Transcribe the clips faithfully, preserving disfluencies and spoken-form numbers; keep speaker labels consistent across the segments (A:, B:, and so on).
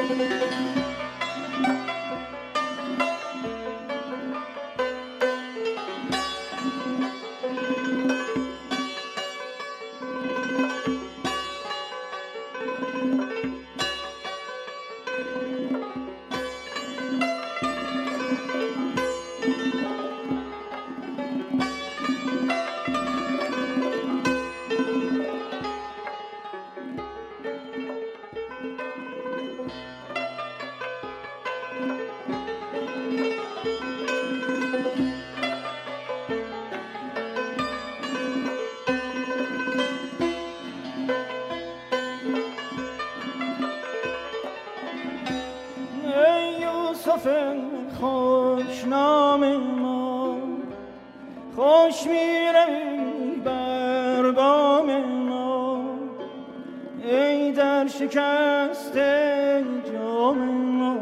A: خوشنام ما خوش می‌روی بر بام ما، ای در شکست جام ما،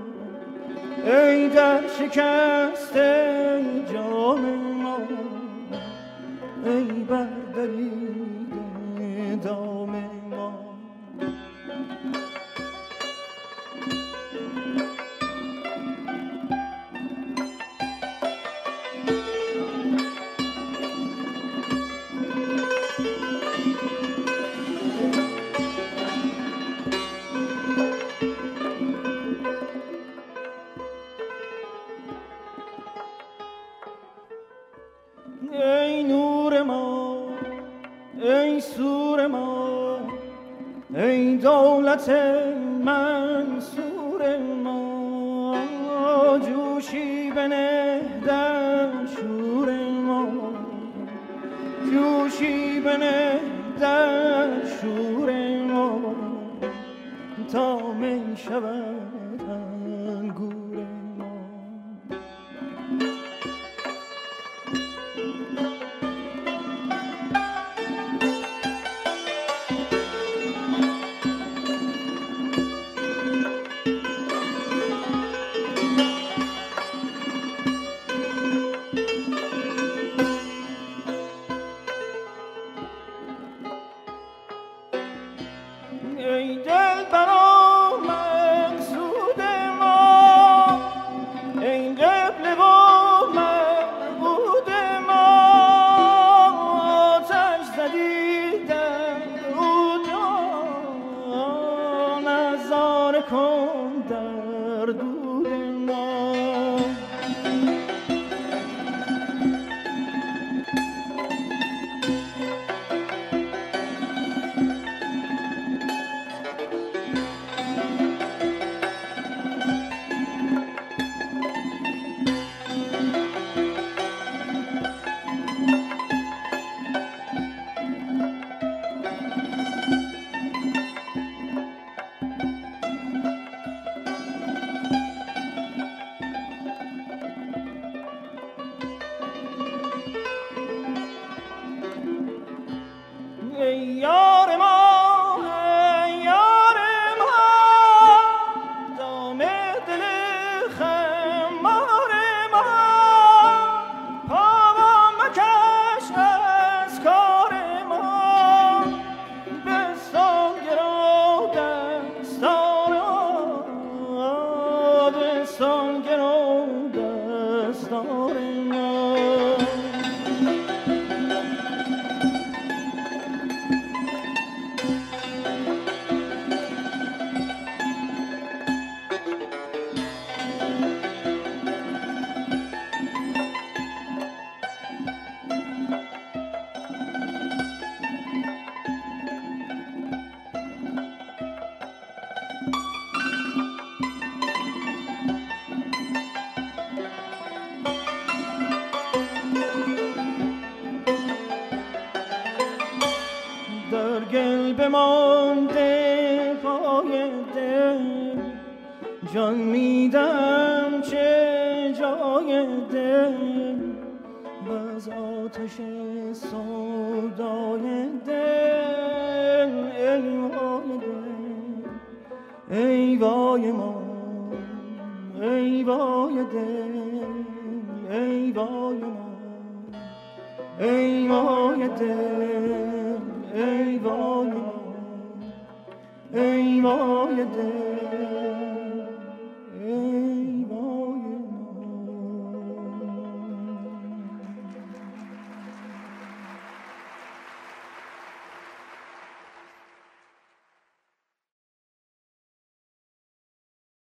A: ای در شکست جام ما، ای بر دریده دام ما. ای نور ما، ای سور ما، ای دولت منصور ما، جوشی بنه در شور ما، جوشی بنه در شور ما، تا می شود انگور ما. ای دل برا مقصود ما، ای قبله و معبود ما، آتش زدی در او جان، نظاره کن در دود ما. ای یار ما، ای یار ما، دام دل خمار ما، پا مکش از کار ما، بستان گرو دستار ما، بستان گرو دستار ما. در گل بمانده پای دل، جان میدم چه جای دل، باز آتش سودای دل. ای وای دل، ای وای ما، ای وای دل، ای وای ما، ای وای دل، ای وای ما، ای وای دل